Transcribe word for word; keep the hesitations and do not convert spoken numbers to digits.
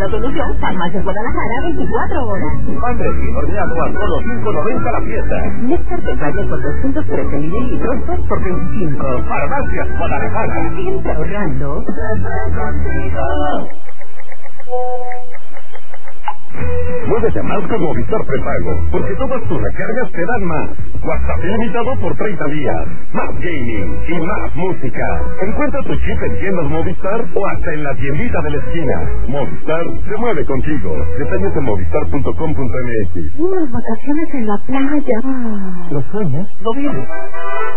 la solución, Farmacias Guadalajara, veinticuatro horas. Andrés, horneado a solo cinco noventa la pieza. Néctar de Valle por doscientos trece mililitros, dos por veinticinco. Farmacias Guadalajara. Siempre ahorrando. Muévete más con Movistar Prepago, porque todas tus recargas te dan más. WhatsApp ilimitado por treinta días. Más gaming y más música. Encuentra tu chip en tiendas Movistar o hasta en la tiendita de la esquina. Movistar se mueve contigo. Detalles en movistar punto com punto m x. Unas vacaciones en la playa. ¿Los sueños? ¿Lo vienes?